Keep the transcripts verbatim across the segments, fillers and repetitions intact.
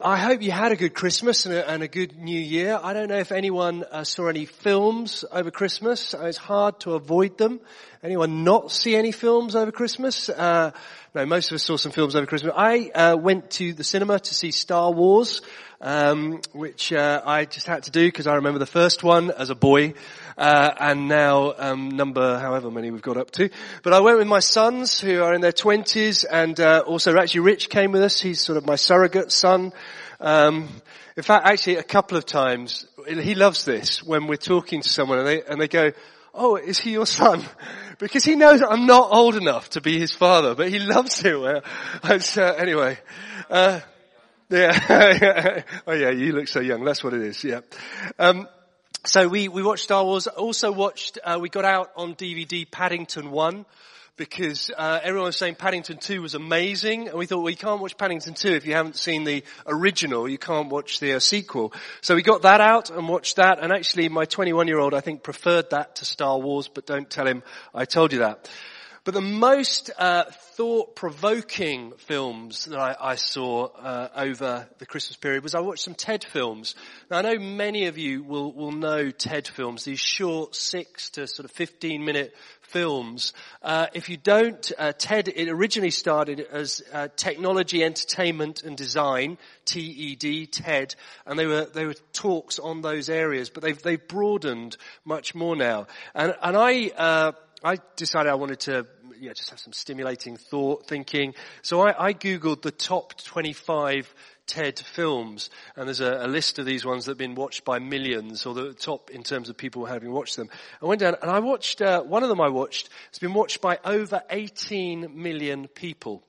I hope you had a good Christmas and a, and a good New Year. I don't know if anyone uh, saw any films over Christmas. It's hard to avoid them. Anyone not see any films over Christmas? Uh, no, most of us saw some films over Christmas. I uh, went to the cinema to see Star Wars, um, which uh, I just had to do because I remember the first one as a boy, uh, and now um, number however many we've got up to. But I went with my sons who are in their twenties, and uh, also actually Rich came with us. He's sort of my surrogate son. Um, in fact, actually a couple of times, he loves this when we're talking to someone and they, and they go, "Oh, is he your son?" Because he knows I'm not old enough to be his father, but he loves it. Well, uh, anyway, uh, yeah. Oh yeah, you look so young. That's what it is. Yeah. Um, so we, we watched Star Wars. Also watched, uh, we got out on D V D Paddington one. Because uh, everyone was saying Paddington two was amazing, and we thought, well, you can't watch Paddington two if you haven't seen the original. You can't watch the uh, sequel. So we got that out and watched that, and actually my twenty-one-year-old, I think, preferred that to Star Wars, but don't tell him I told you that. But the most uh, thought-provoking films that I, I saw uh, over the Christmas period was I watched some TED films. Now, I know many of you will, will know TED films, these short six to sort of fifteen-minute films. Uh, if you don't, uh, TED, it originally started as uh, Technology, Entertainment and Design, T E D, TED, and they were they were talks on those areas, but they've they've broadened much more now. And and I uh, I decided I wanted to yeah just have some stimulating thought thinking. So I, I googled the top twenty-five TED films, and there's a, a list of these ones that have been watched by millions, or the top in terms of people having watched them. I went down and I watched, uh, one of them I watched, it's been watched by over eighteen million people.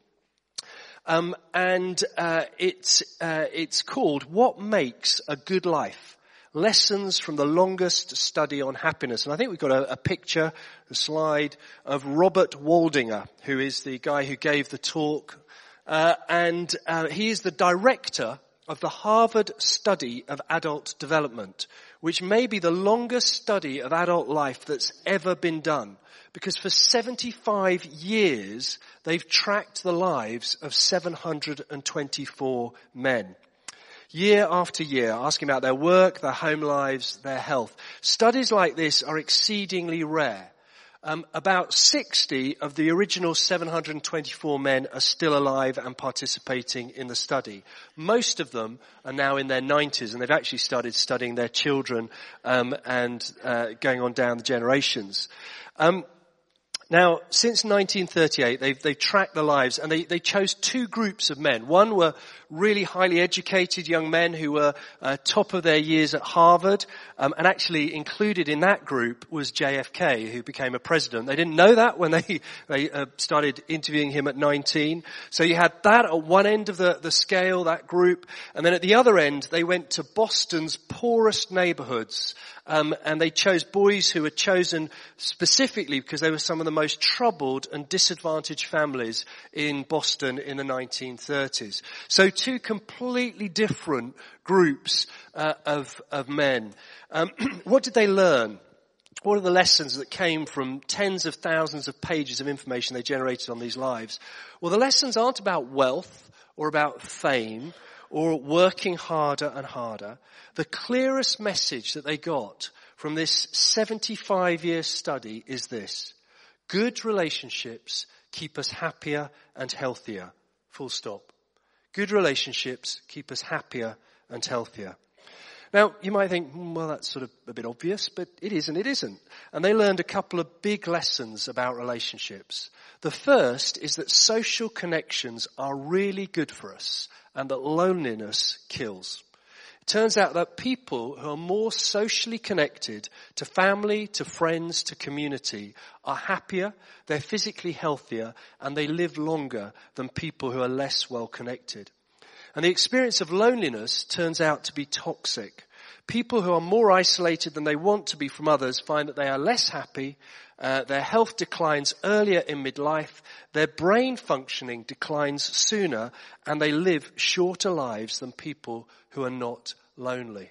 Um, and, uh, it's, uh, it's called What Makes a Good Life? Lessons from the Longest Study on Happiness. And I think we've got a, a picture, a slide of Robert Waldinger, who is the guy who gave the talk. Uh, and uh, he is the director of the Harvard Study of Adult Development, which may be the longest study of adult life that's ever been done. Because for seventy-five years, they've tracked the lives of seven hundred twenty-four men. Year after year, asking about their work, their home lives, their health. Studies like this are exceedingly rare. Um, about sixty of the original seven hundred twenty-four men are still alive and participating in the study. Most of them are now in their nineties, and they've actually started studying their children um, and uh, going on down the generations. Um, Now, since nineteen thirty-eight, they've, they've tracked the lives, and they, they chose two groups of men. One were really highly educated young men who were uh, top of their years at Harvard, um, and actually included in that group was J F K, who became a president. They didn't know that when they, they uh, started interviewing him at nineteen. So you had that at one end of the, the scale, that group, and then at the other end, they went to Boston's poorest neighborhoods. Um, and they chose boys who were chosen specifically because they were some of the most troubled and disadvantaged families in Boston in the nineteen thirties. So two completely different groups uh, of, of men. Um, what did they learn? What are the lessons that came from tens of thousands of pages of information they generated on these lives? Well, the lessons aren't about wealth or about fame or working harder and harder. The clearest message that they got from this seventy-five year study is this: good relationships keep us happier and healthier. Full stop. Good relationships keep us happier and healthier. Now, you might think, well, that's sort of a bit obvious, but it is and it isn't. And they learned a couple of big lessons about relationships. The first is that social connections are really good for us, and that loneliness kills. It turns out that people who are more socially connected to family, to friends, to community are happier, they're physically healthier, and they live longer than people who are less well connected. And the experience of loneliness turns out to be toxic. People who are more isolated than they want to be from others find that they are less happy, uh, their health declines earlier in midlife, their brain functioning declines sooner, and they live shorter lives than people who are not lonely.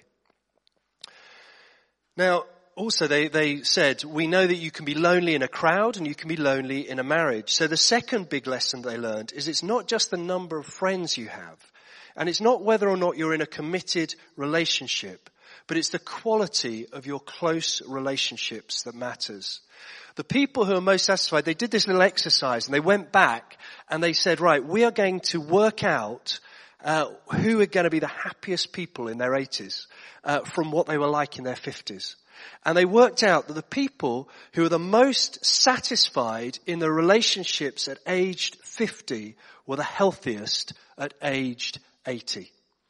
Now, also they, they said, we know that you can be lonely in a crowd and you can be lonely in a marriage. So the second big lesson they learned is it's not just the number of friends you have. And it's not whether or not you're in a committed relationship, but it's the quality of your close relationships that matters. The people who are most satisfied, they did this little exercise and they went back and they said, right, we are going to work out uh, who are going to be the happiest people in their eighties uh, from what they were like in their fifties. And they worked out that the people who are the most satisfied in their relationships at aged fifty were the healthiest at aged eighty.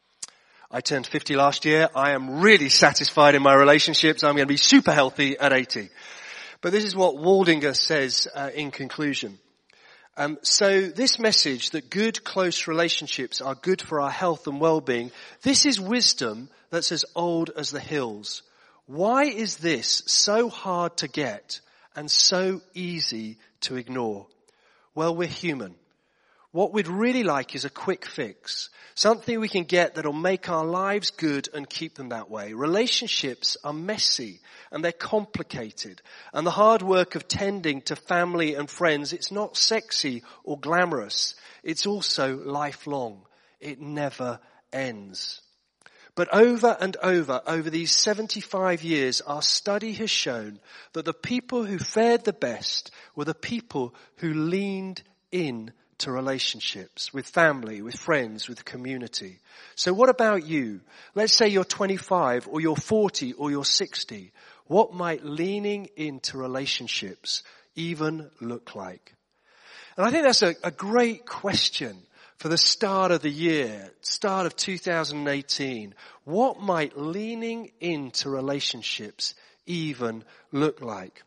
I turned fifty last year. I am really satisfied in my relationships. I'm going to be super healthy at eighty. But this is what Waldinger says uh, in conclusion. Um, so this message that good, close relationships are good for our health and well-being, this is wisdom that's as old as the hills. Why is this so hard to get and so easy to ignore? Well, we're human. What we'd really like is a quick fix. Something we can get that'll make our lives good and keep them that way. Relationships are messy and they're complicated. And the hard work of tending to family and friends, it's not sexy or glamorous. It's also lifelong. It never ends. But over and over, over these seventy-five years, our study has shown that the people who fared the best were the people who leaned in to relationships with family, with friends, with community. So what about you? Let's say you're twenty-five or you're forty or you're sixty. What might leaning into relationships even look like? And I think that's a, a great question for the start of the year, start of two thousand eighteen. What might leaning into relationships even look like?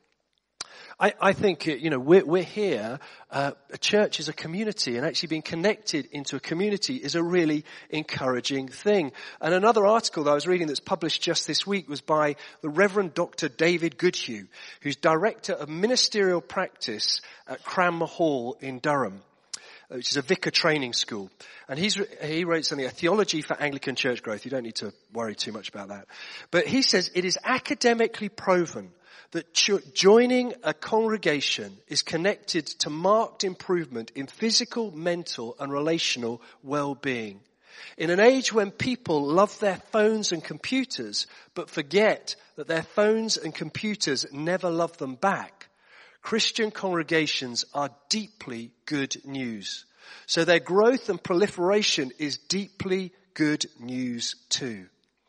I, I think, you know, we're, we're here, uh, a church is a community, and actually being connected into a community is a really encouraging thing. And another article that I was reading that's published just this week was by the Reverend Doctor David Goodhue, who's Director of Ministerial Practice at Cranmer Hall in Durham, which is a vicar training school. And he's, he wrote something, a theology for Anglican church growth. You don't need to worry too much about that. But he says it is academically proven that cho- joining a congregation is connected to marked improvement in physical, mental, and relational well-being. In an age when people love their phones and computers, but forget that their phones and computers never love them back, Christian congregations are deeply good news. So their growth and proliferation is deeply good news too.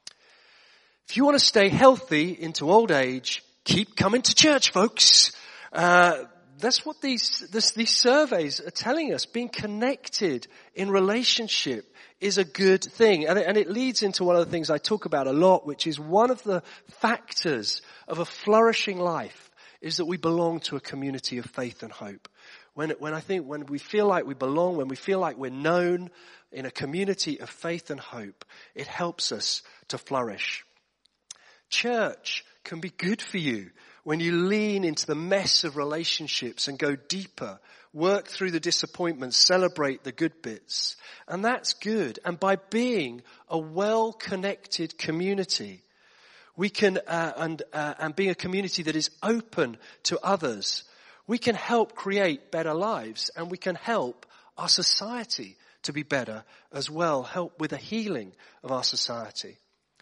If you want to stay healthy into old age, keep coming to church, folks. Uh, that's what these, this, these surveys are telling us. Being connected in relationship is a good thing. And it, and it leads into one of the things I talk about a lot, which is one of the factors of a flourishing life is that we belong to a community of faith and hope. When, when I think, when we feel like we belong, when we feel like we're known in a community of faith and hope, it helps us to flourish. Church can be good for you when you lean into the mess of relationships and go deeper, work through the disappointments, celebrate the good bits. And that's good. And by being a well-connected community, we can, uh, and, uh, and being a community that is open to others, we can help create better lives, and we can help our society to be better as well, help with the healing of our society.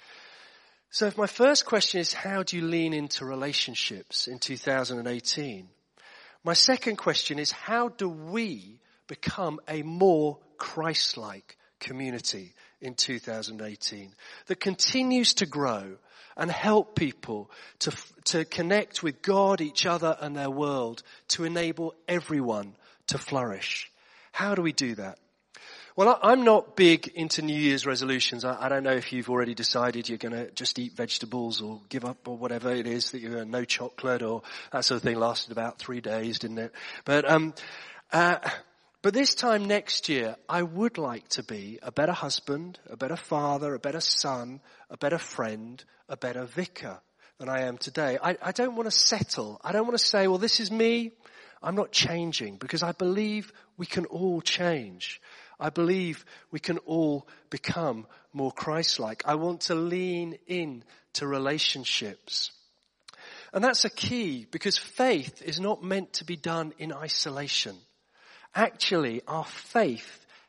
So if my first question is, how do you lean into relationships in two thousand eighteen? My second question is, how do we become a more Christ-like community in two thousand eighteen that continues to grow and help people to, to connect with God, each other, and their world to enable everyone to flourish? How do we do that? Well, I'm not big into New Year's resolutions. I, I don't know if you've already decided you're going to just eat vegetables or give up or whatever it is that you're no chocolate or that sort of thing. Lasted about three days, didn't it? But, um, uh, but this time next year, I would like to be a better husband, a better father, a better son, a better friend, a better vicar than I am today. I, I don't want to settle. I don't want to say, well, this is me. I'm not changing, because I believe we can all change. I believe we can all become more Christ-like. I want to lean in to relationships. And that's a key, because faith is not meant to be done in isolation. Actually, our faith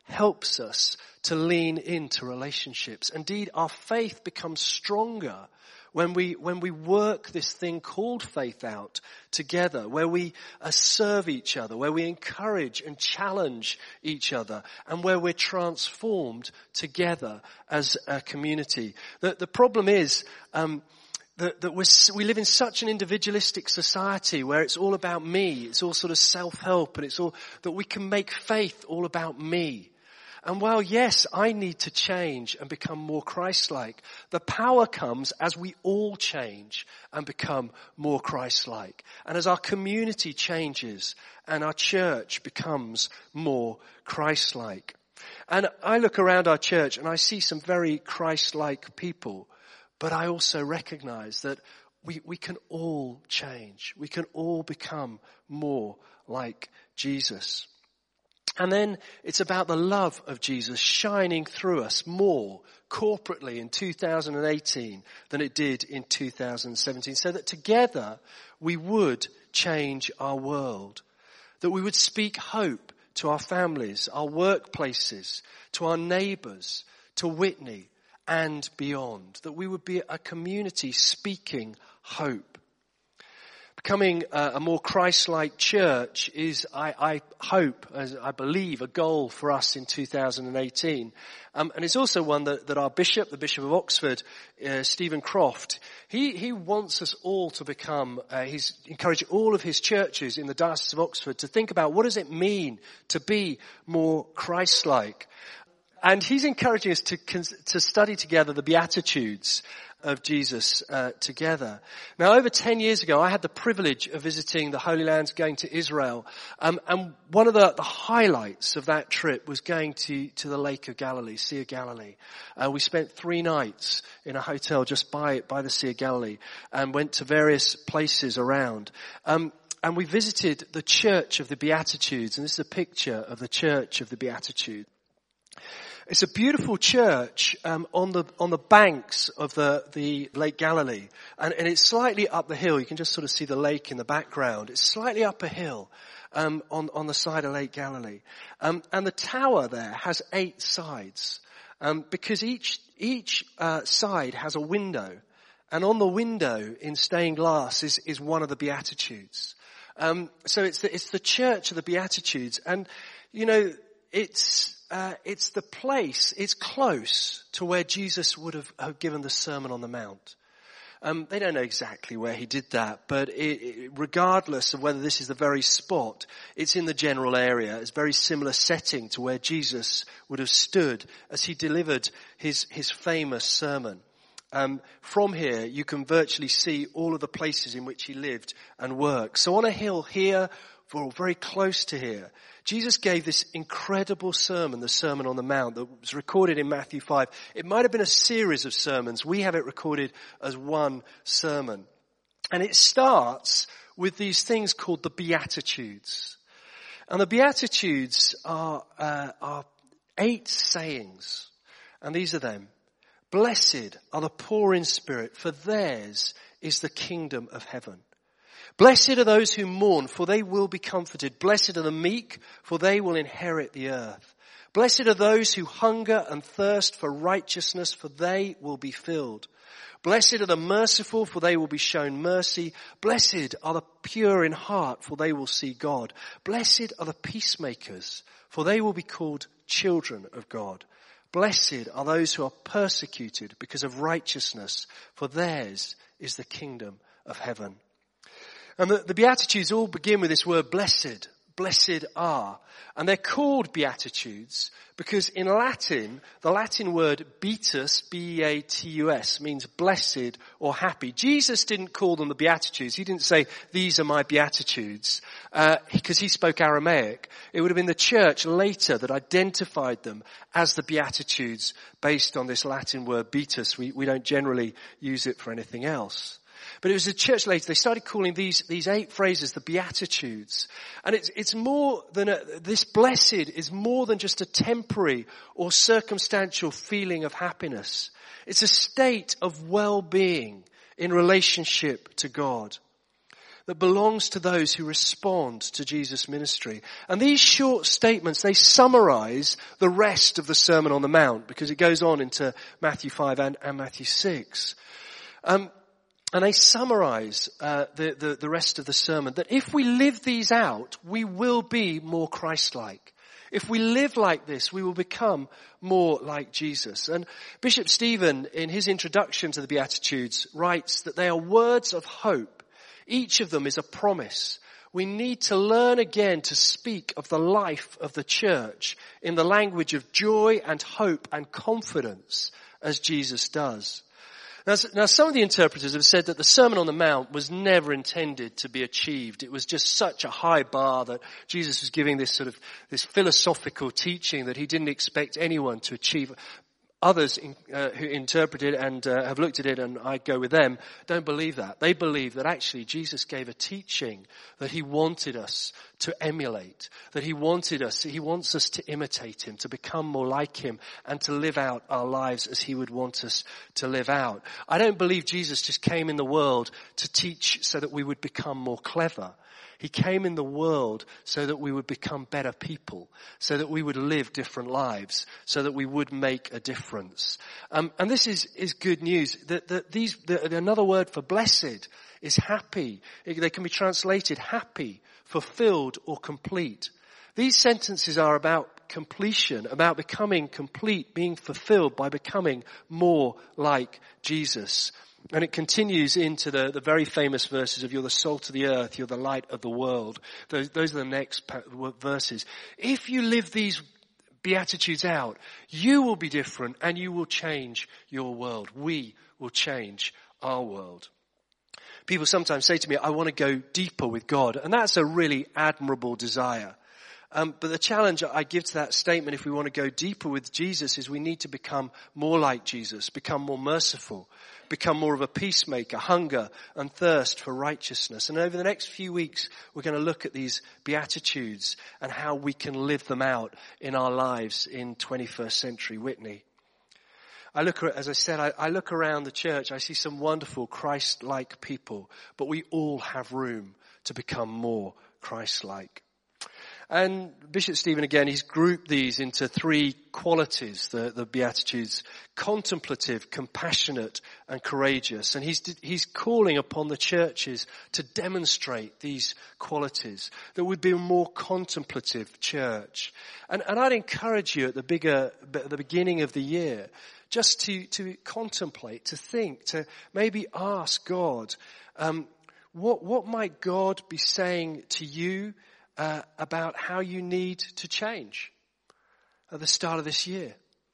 helps us to lean into relationships. Indeed, our faith becomes stronger when we, when we work this thing called faith out together, where we uh, serve each other, where we encourage and challenge each other, and where we're transformed together as a community. The, the problem is, um, that, that we're, we live in such an individualistic society where it's all about me, it's all sort of self-help, and it's all, that we can make faith all about me. And while, yes, I need to change and become more Christ-like, the power comes as we all change and become more Christ-like. And as our community changes and our church becomes more Christ-like. And I look around our church and I see some very Christ-like people, but I also recognize that we, we can all change. We can all become more like Jesus. And then it's about the love of Jesus shining through us more corporately in two thousand eighteen than it did in two thousand seventeen. So that together we would change our world. That we would speak hope to our families, our workplaces, to our neighbours, to Whitney and beyond. That we would be a community speaking hope. Becoming a, a more Christ-like church is, I, I hope, as I believe, a goal for us in two thousand eighteen. Um, and it's also one that, that our bishop, the Bishop of Oxford, uh, Stephen Croft, he, he wants us all to become, uh, he's encouraging all of his churches in the Diocese of Oxford to think about what does it mean to be more Christ-like. And he's encouraging us to, to study together the Beatitudes of Jesus uh, together. Now, over ten years ago, I had the privilege of visiting the Holy Lands, going to Israel. Um, and one of the, the highlights of that trip was going to, to the Lake of Galilee, Sea of Galilee. Uh, we spent three nights in a hotel just by, by the Sea of Galilee and went to various places around. Um, and we visited the Church of the Beatitudes. And this is a picture of the Church of the Beatitudes. It's a beautiful church um, on the on the banks of the the Lake Galilee, and, and it's slightly up the hill. You can just sort of see the lake in the background. It's slightly up a hill um, on on the side of Lake Galilee, um, and the tower there has eight sides um, because each each uh, side has a window, and on the window in stained glass is is one of the Beatitudes. Um, so it's the, it's the Church of the Beatitudes, and you know it's. Uh, it's the place, it's close to where Jesus would have, have given the Sermon on the Mount. Um, they don't know exactly where he did that, but it, it, regardless of whether this is the very spot, it's in the general area. It's a very similar setting to where Jesus would have stood as he delivered his, his famous sermon. Um, from here, you can virtually see all of the places in which he lived and worked. So on a hill here, or very close to here, Jesus gave this incredible sermon, the Sermon on the Mount, that was recorded in Matthew five. It might have been a series of sermons. We have it recorded as one sermon. And it starts with these things called the Beatitudes. And the Beatitudes are, uh, are eight sayings. And these are them. Blessed are the poor in spirit, for theirs is the kingdom of heaven. Blessed are those who mourn, for they will be comforted. Blessed are the meek, for they will inherit the earth. Blessed are those who hunger and thirst for righteousness, for they will be filled. Blessed are the merciful, for they will be shown mercy. Blessed are the pure in heart, for they will see God. Blessed are the peacemakers, for they will be called children of God. Blessed are those who are persecuted because of righteousness, for theirs is the kingdom of heaven. And the, the Beatitudes all begin with this word blessed. Blessed are. And they're called Beatitudes because in Latin, the Latin word beatus, B E A T U S, means blessed or happy. Jesus didn't call them the Beatitudes. He didn't say, these are my Beatitudes, uh, because he spoke Aramaic. It would have been the church later that identified them as the Beatitudes based on this Latin word beatus. We, we don't generally use it for anything else. But it was the church later, they started calling these, these eight phrases the Beatitudes. And it's, it's more than a, this blessed is more than just a temporary or circumstantial feeling of happiness. It's a state of well-being in relationship to God. that belongs to those who respond to Jesus' ministry. And these short statements, they summarize the rest of the Sermon on the Mount, because it goes on into Matthew five and, and Matthew six. Um, and they summarize uh, the, the, the rest of the sermon, that if we live these out, we will be more Christ-like. If we live like this, we will become more like Jesus. And Bishop Stephen, in his introduction to the Beatitudes, writes that they are words of hope. Each of them is a promise. We need to learn again to speak of the life of the church in the language of joy and hope and confidence, as Jesus does. Now, now, some of the interpreters have said that the Sermon on the Mount was never intended to be achieved. It was just such a high bar that Jesus was giving this sort of, this philosophical teaching that he didn't expect anyone to achieve. Others in, uh, who interpret it and uh, have looked at it, and I go with them, don't believe that. They believe that actually Jesus gave a teaching that he wanted us to emulate, that he wanted us, he wants us to imitate him, to become more like him, and to live out our lives as he would want us to live out. I don't believe Jesus just came in the world to teach so that we would become more clever. He came in the world so that we would become better people, so that we would live different lives, so that we would make a difference. Um, and this is, is good news. That, that these, the, another word for blessed is happy. It, they can be translated happy, fulfilled, or complete. These sentences are about completion, about becoming complete, being fulfilled by becoming more like Jesus. And it continues into the, the very famous verses of you're the salt of the earth, you're the light of the world. Those, those are the next verses. If you live these Beatitudes out, you will be different and you will change your world. We will change our world. People sometimes say to me, I want to go deeper with God. And that's a really admirable desire. Um, but the challenge I give to that statement, if we want to go deeper with Jesus, is we need to become more like Jesus, become more merciful, become more of a peacemaker, hunger and thirst for righteousness. And over the next few weeks, we're going to look at these Beatitudes and how we can live them out in our lives in twenty-first century Whitney. I look, as I said, I, I look around the church, I see some wonderful Christ-like people, but we all have room to become more Christ-like. And Bishop Stephen, again, he's grouped these into three qualities, the, the Beatitudes: contemplative, compassionate, and courageous. And he's, he's calling upon the churches to demonstrate these qualities, that we'd be a more contemplative church. And, and I'd encourage you at the bigger, at the beginning of the year, just to, to contemplate, to think, to maybe ask God, um, what, what might God be saying to you Uh, about how you need to change at the start of this year?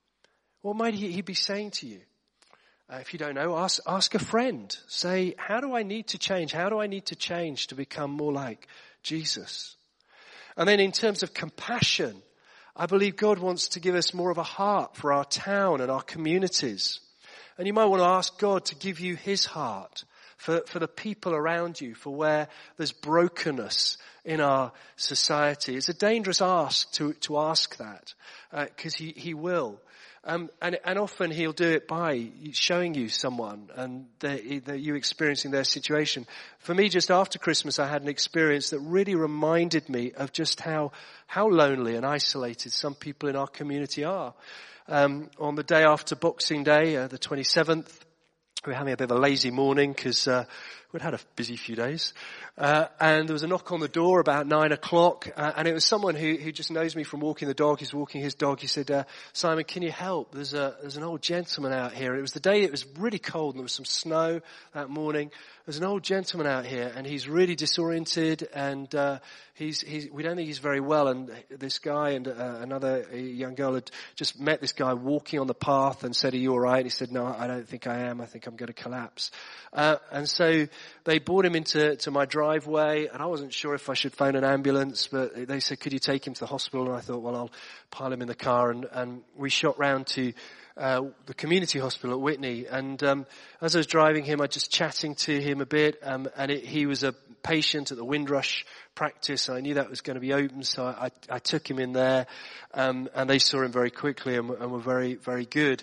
What might he, he be saying to you? Uh, if you don't know, ask, ask a friend. Say, how do I need to change? How do I need to change to become more like Jesus? And then in terms of compassion, I believe God wants to give us more of a heart for our town and our communities. And you might want to ask God to give you his heart for, for the people around you, for where there's brokenness in our society. It's a dangerous ask to, to ask that, because uh, he, he will. Um, and, and often he'll do it by showing you someone and the, the, you experiencing their situation. For me, just after Christmas, I had an experience that really reminded me of just how, how lonely and isolated some people in our community are. Um, on the day after Boxing Day, uh, the twenty-seventh, we were having a bit of a lazy morning because uh, we'd had a busy few days. Uh, and there was a knock on the door about nine o'clock. Uh, and it was someone who, who just knows me from walking the dog. He's walking his dog. He said, uh, Simon, can you help? There's a, there's an old gentleman out here. And it was the day it was really cold and there was some snow that morning. There's an old gentleman out here and he's really disoriented and, uh, he's, he's, we don't think he's very well. And this guy and uh, another young girl had just met this guy walking on the path and said, are you all right? And he said, no, I don't think I am. I think I'm going to collapse. Uh, and so they brought him into to my driveway, and I wasn't sure if I should phone an ambulance, but they said, could you take him to the hospital? And I thought, well, I'll pile him in the car, and, and we shot round to uh, the community hospital at Whitney. And um, as I was driving him, I was just chatting to him a bit, um, and it, he was a patient at the Windrush practice, and I knew that was going to be open, so I, I, I took him in there, um, and they saw him very quickly and, and were very, very good.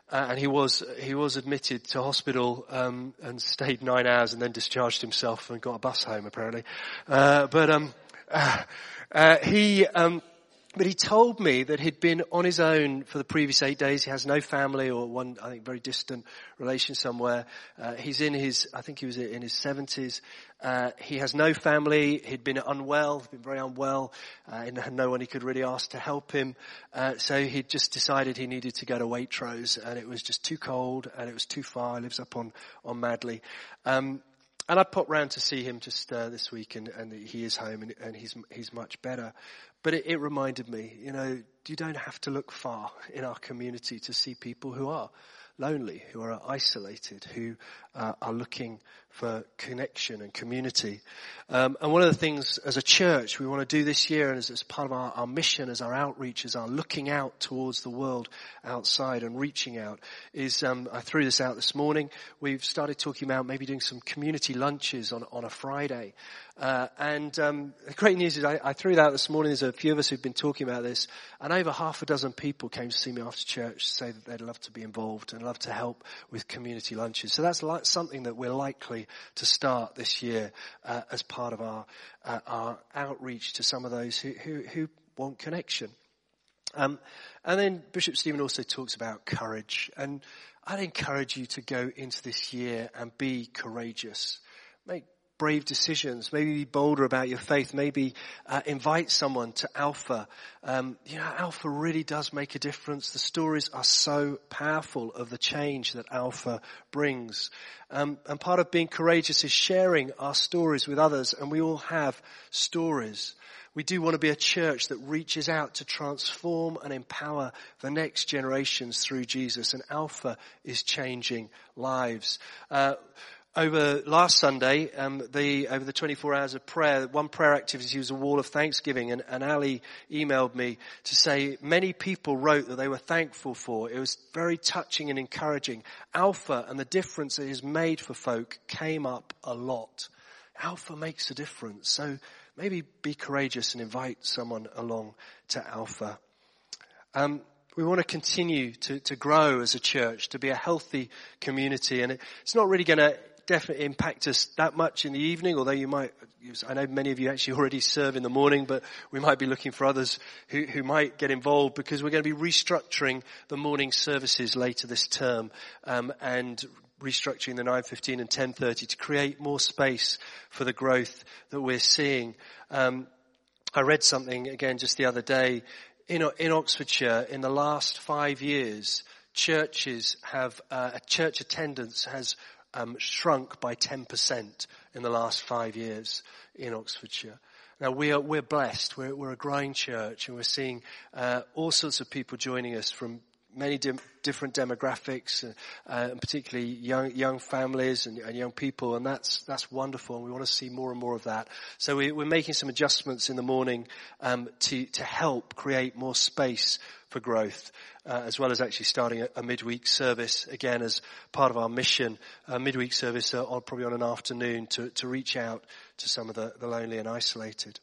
Uh, and he was he was admitted to hospital um, and stayed nine hours and then discharged himself and got a bus home apparently. Uh, but um, uh, uh, he um, but he told me that he'd been on his own for the previous eight days. He has no family or one, I think, very distant relation somewhere. Uh, he's in his, I think he was in his seventies. Uh, he has no family. He'd been unwell, been very unwell, uh, and had no one he could really ask to help him. Uh, so he just decided he needed to go to Waitrose, and it was just too cold and it was too far. He lives up on, on Madley. Um, and I popped round to see him just, uh, this week, and, and he is home and, and he's, he's much better. But it, it reminded me, you know, you don't have to look far in our community to see people who are lonely, who are isolated, who uh, are looking for connection and community. Um, and one of the things as a church we want to do this year, and as, as part of our, our mission, as our outreach, as our looking out towards the world outside and reaching out, is um, I threw this out this morning. We've started talking about maybe doing some community lunches on, on a Friday. Uh, and um, the great news is I, I threw that out this morning. There's a few of us who've been talking about this, and over half a dozen people came to see me after church to say that they'd love to be involved and love to help with community lunches. So that's like something that we're likely to start this year uh, as part of our uh, our outreach to some of those who who, who want connection. Um, and then Bishop Stephen also talks about courage, and I'd encourage you to go into this year and be courageous. Make brave decisions, maybe be bolder about your faith, maybe uh, invite someone to Alpha. Um, you know, Alpha really does make a difference. The stories are so powerful of the change that Alpha brings. Um, and part of being courageous is sharing our stories with others, and we all have stories. We do want to be a church that reaches out to transform and empower the next generations through Jesus, and Alpha is changing lives. Uh, Over last Sunday, um, the, over the twenty-four hours of prayer, one prayer activity was a wall of thanksgiving, and, and Ali emailed me to say many people wrote that they were thankful for. It was very touching and encouraging. Alpha and the difference it has made for folk came up a lot. Alpha makes a difference. So maybe be courageous and invite someone along to Alpha. Um, We want to continue to, to grow as a church, to be a healthy community, and it, it's not really going to definitely impact us that much in the evening, although you might, I know many of you actually already serve in the morning, but we might be looking for others who, who might get involved, because we're going to be restructuring the morning services later this term, um, and restructuring the nine fifteen and ten thirty to create more space for the growth that we're seeing. Um, I read something again just the other day. In, in Oxfordshire, in the last five years, churches have, uh, church attendance has um, shrunk by ten percent in the last five years in Oxfordshire. Now, we are, we're blessed. We're, we're a growing church, and we're seeing uh, all sorts of people joining us from many dim, different demographics, uh, uh, and particularly young young families and, and young people, and that's that's wonderful. And we want to see more and more of that. So we, we're making some adjustments in the morning um, to to help create more space for growth, uh, as well as actually starting a, a midweek service again as part of our mission. A midweek service uh, on, probably on an afternoon to to reach out to some of the, the lonely and isolated.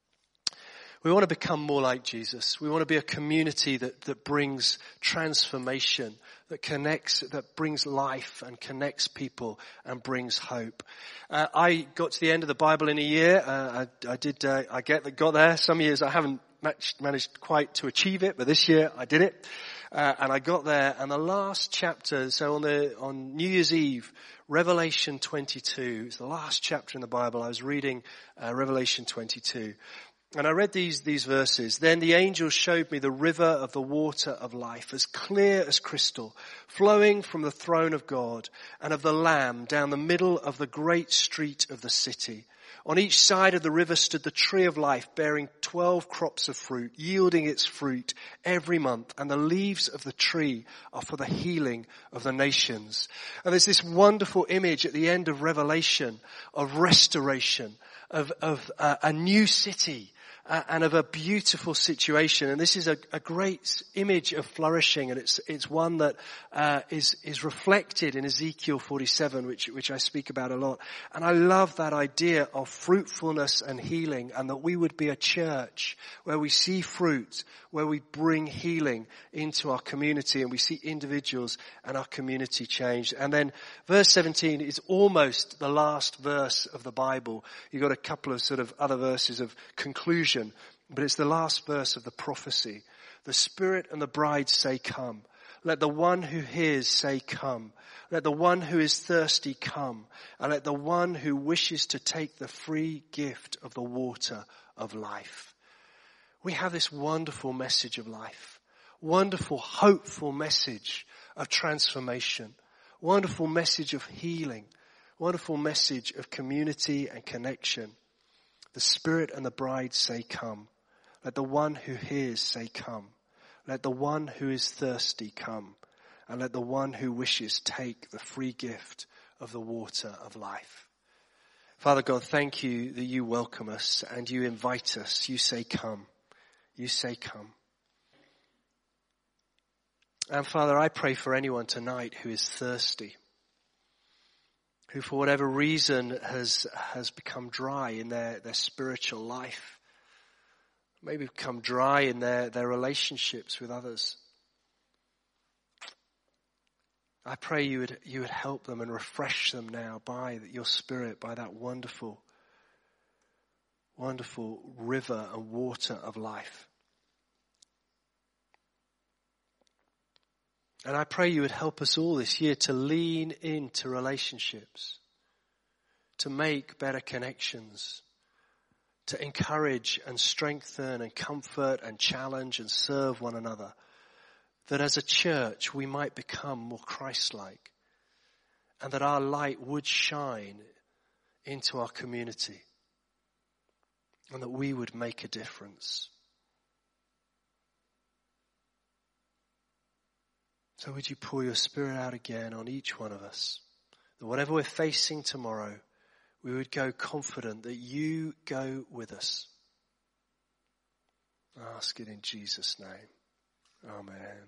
We want to become more like Jesus. We want to be a community that, that brings transformation, that connects, that brings life and connects people and brings hope. Uh, I got to the end of the Bible in a year. Uh, I, I did, uh, I get that got there. Some years I haven't matched, managed quite to achieve it, but this year I did it. Uh, and I got there, and the last chapter, so on the, on New Year's Eve, Revelation twenty-two, it's the last chapter in the Bible. I was reading, uh, Revelation twenty-two. And I read these, these verses. Then the angel showed me the river of the water of life, as clear as crystal, flowing from the throne of God and of the Lamb down the middle of the great street of the city. On each side of the river stood the tree of life, bearing twelve crops of fruit, yielding its fruit every month. And the leaves of the tree are for the healing of the nations. And there's this wonderful image at the end of Revelation of restoration, of, of uh, a new city, uh, and of a beautiful situation. And this is a, a great image of flourishing, and it's it's one that uh, is is reflected in Ezekiel forty-seven, which which I speak about a lot. And I love that idea of fruitfulness and healing, and that we would be a church where we see fruit, where we bring healing into our community, and we see individuals and our community changed. And then verse seventeen is almost the last verse of the Bible. You've got a couple of sort of other verses of conclusion, but it's the last verse of the prophecy. The Spirit and the bride say, come. Let the one who hears say, come. Let the one who is thirsty come. And let the one who wishes to take the free gift of the water of life. We have this wonderful message of life. Wonderful, hopeful message of transformation. Wonderful message of healing. Wonderful message of community and connection. The Spirit and the bride say, come. Let the one who hears say, come. Let the one who is thirsty come. And let the one who wishes take the free gift of the water of life. Father God, thank you that you welcome us and you invite us. You say, come. You say, come. And Father, I pray for anyone tonight who is thirsty, who for whatever reason has has become dry in their, their spiritual life, maybe become dry in their, their relationships with others. I pray you would you would help them and refresh them now by your Spirit, by that wonderful, wonderful river and water of life. And I pray you would help us all this year to lean into relationships, to make better connections, to encourage and strengthen and comfort and challenge and serve one another. That as a church we might become more Christ-like, and that our light would shine into our community, and that we would make a difference. So would you pour your Spirit out again on each one of us, that whatever we're facing tomorrow, we would go confident that you go with us. I ask it in Jesus' name. Amen.